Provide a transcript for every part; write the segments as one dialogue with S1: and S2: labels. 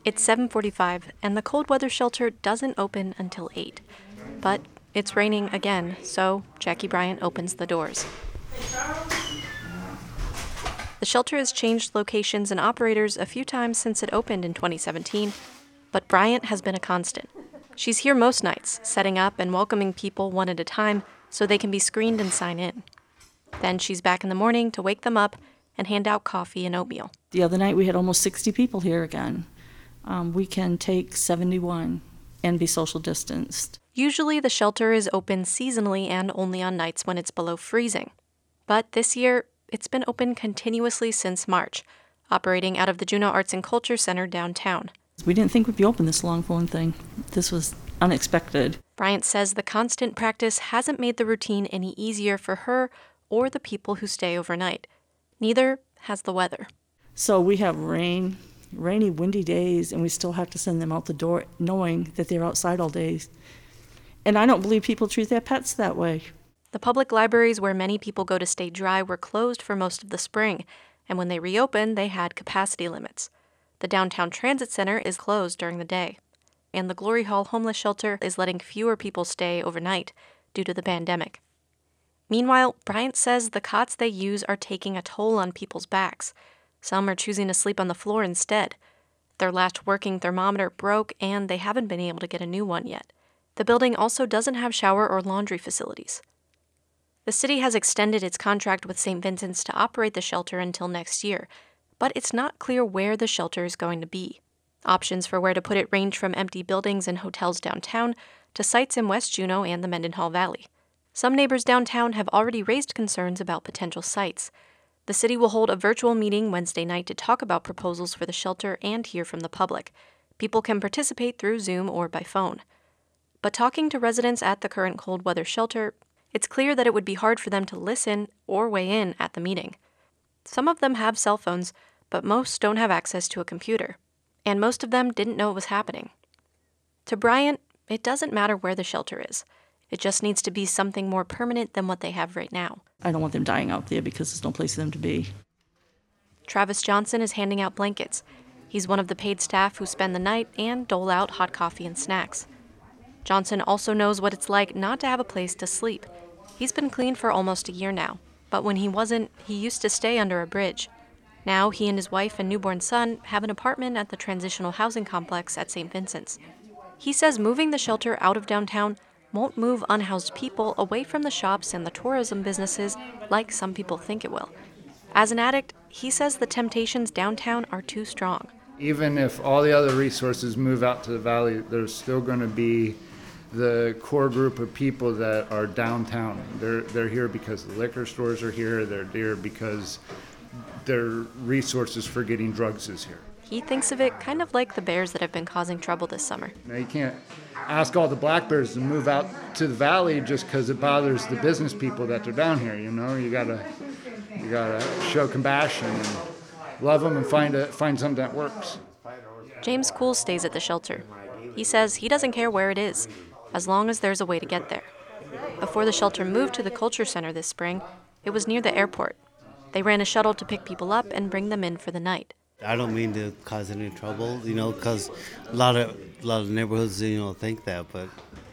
S1: It's 7:45, and the cold weather shelter doesn't open until 8. But it's raining again, so Jackie Bryant opens the doors. The shelter has changed locations and operators a few times since it opened in 2017, but Bryant has been a constant. She's here most nights, setting up and welcoming people one at a time so they can be screened and sign in. Then she's back in the morning to wake them up and hand out coffee and oatmeal.
S2: The other night we had almost 60 people here again. We can take 71 and be social distanced.
S1: Usually the shelter is open seasonally and only on nights when it's below freezing. But this year, it's been open continuously since March, operating out of the Juneau Arts and Culture Center downtown.
S2: We didn't think we'd be open this long for one thing. This was unexpected.
S1: Bryant says the constant practice hasn't made the routine any easier for her or the people who stay overnight. Neither has the weather.
S2: So we have rainy, windy days, and we still have to send them out the door knowing that they're outside all day. And I don't believe people treat their pets that way.
S1: The public libraries where many people go to stay dry were closed for most of the spring, and when they reopened, they had capacity limits. The downtown transit center is closed during the day, and the Glory Hall homeless shelter is letting fewer people stay overnight due to the pandemic. Meanwhile, Bryant says the cots they use are taking a toll on people's backs. Some are choosing to sleep on the floor instead. Their last working thermometer broke, and they haven't been able to get a new one yet. The building also doesn't have shower or laundry facilities. The city has extended its contract with St. Vincent's to operate the shelter until next year, but it's not clear where the shelter is going to be. Options for where to put it range from empty buildings and hotels downtown to sites in West Juneau and the Mendenhall Valley. Some neighbors downtown have already raised concerns about potential sites. The city will hold a virtual meeting Wednesday night to talk about proposals for the shelter and hear from the public. People can participate through Zoom or by phone. But talking to residents at the current cold weather shelter, it's clear that it would be hard for them to listen or weigh in at the meeting. Some of them have cell phones, but most don't have access to a computer. And most of them didn't know it was happening. To Bryant, it doesn't matter where the shelter is. It just needs to be something more permanent than what they have right now.
S2: I don't want them dying out there because there's no place for them to be.
S1: Travis Johnson is handing out blankets. He's one of the paid staff who spend the night and dole out hot coffee and snacks. Johnson also knows what it's like not to have a place to sleep. He's been clean for almost a year now, but when he wasn't, he used to stay under a bridge. Now he and his wife and newborn son have an apartment at the transitional housing complex at St. Vincent's. He says moving the shelter out of downtown won't move unhoused people away from the shops and the tourism businesses like some people think it will. As an addict, he says the temptations downtown are too strong.
S3: Even if all the other resources move out to the valley, there's still going to be the core group of people that are downtown. They're here because the liquor stores are here. They're here because their resources for getting drugs is here.
S1: He thinks of it kind of like the bears that have been causing trouble this summer.
S3: Now, you can't ask all the black bears to move out to the valley just because it bothers the business people that are down here. You know, you gotta show compassion and love them and find something that works.
S1: James Cool stays at the shelter. He says he doesn't care where it is, as long as there's a way to get there. Before the shelter moved to the Culture Center this spring, it was near the airport. They ran a shuttle to pick people up and bring them in for the night.
S4: I don't mean to cause any trouble, because a lot of neighborhoods, think that, but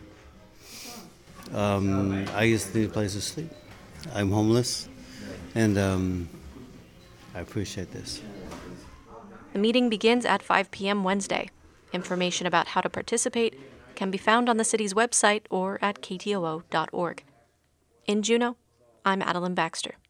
S4: I just need a place to sleep. I'm homeless, and I appreciate this.
S1: The meeting begins at 5 p.m. Wednesday. Information about how to participate can be found on the city's website or at ktoo.org. In Juneau, I'm Adeline Baxter.